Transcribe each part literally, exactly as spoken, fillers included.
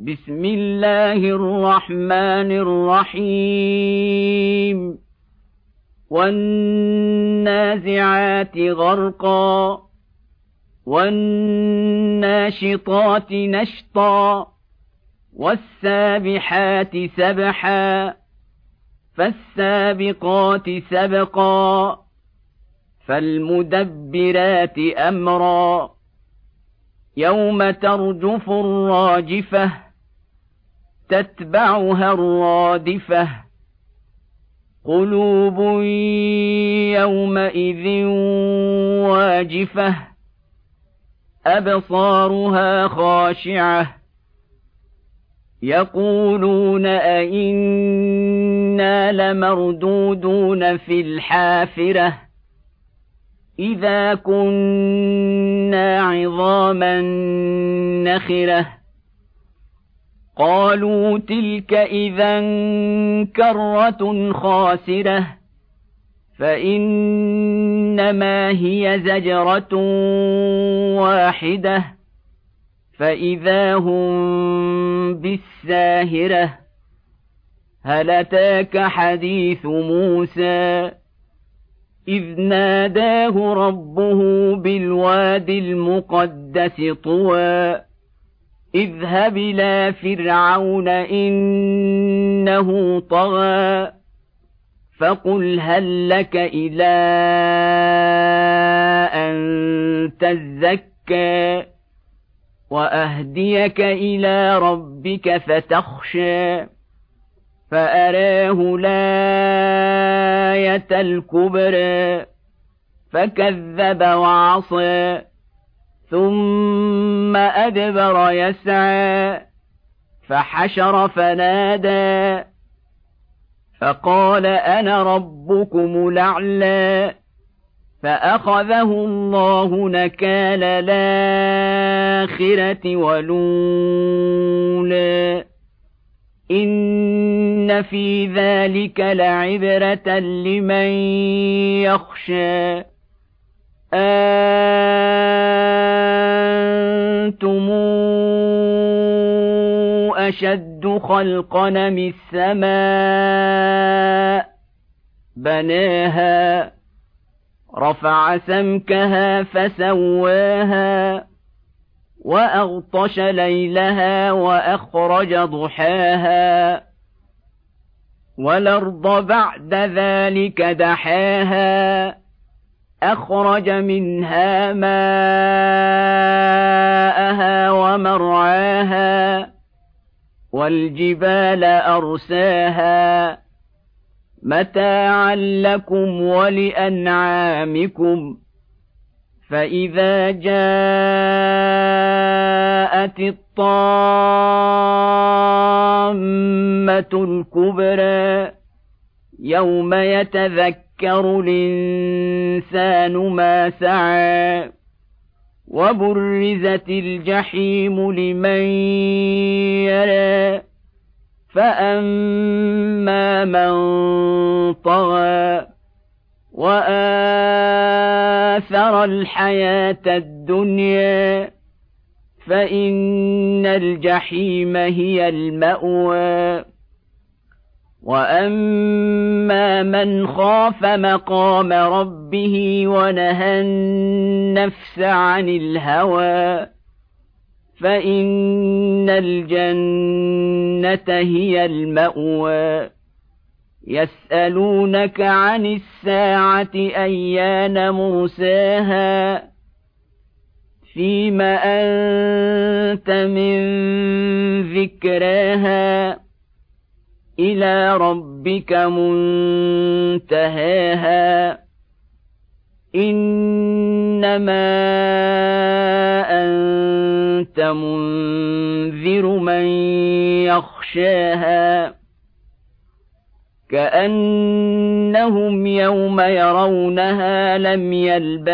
بسم الله الرحمن الرحيم والنازعات غرقا والناشطات نشطا والسابحات سبحا فالسابقات سبقا فالمدبرات أمرا يوم ترجف الراجفة تتبعها الرادفة قلوب يومئذ واجفة أبصارها خاشعة يقولون أئنا لمردودون في الحافرة إذا كنا عظاما نخرة قالوا تلك إذا كرة خاسرة فإنما هي زجرة واحدة فإذا هم بالساهرة هل أتاك حديث موسى إذ ناداه ربه بالواد المقدس طوى اذهب إلى فرعون إنه طغى فقل هل لك إلى أن تزكى وأهديك إلى ربك فتخشى فأراه الآية الكبرى فكذب وعصى ثم أدبر يسعى فحشر فنادى فقال أنا ربكم الأعلى فأخذه الله نكال الآخرة والأولى إن في ذلك لعبرة لمن يخشى أنتم أشد خلقا من السماء بناها رفع سمكها فسواها وأغطش ليلها وأخرج ضحاها والأرض بعد ذلك دحاها أخرج منها ماءها ومرعاها والجبال أرساها متاعا لكم ولأنعامكم فإذا جاءت الطامة الكبرى يوم يتذكر الإنسان ما سعى وبرزت الجحيم لمن يرى فأما من طغى وآثر الحياة الدنيا فإن الجحيم هي المأوى وأما من خاف مقام ربه ونهى النفس عن الهوى فإن الجنة هي المأوى يسألونك عن الساعة أيان مرساها فيم أنت من ذكراها إلى ربك منتهاها إنما أنت منذر من يخشاها كأنهم يوم يرونها لم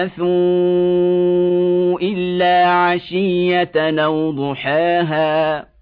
يلبثوا إلا عشية أو ضحاها